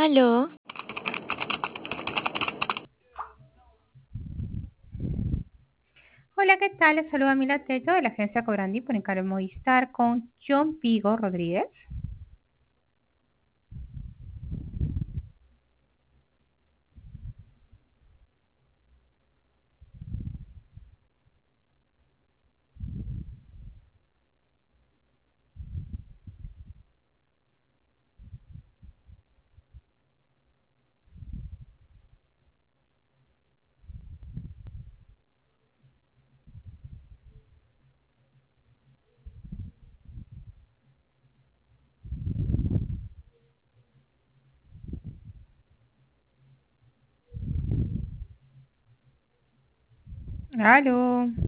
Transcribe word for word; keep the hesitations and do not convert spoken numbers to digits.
Aló, Hola, ¿qué tal? Les saluda Mila Tello de la agencia Cobrandi por encargo Movistar con John Pigo Rodríguez. Aló.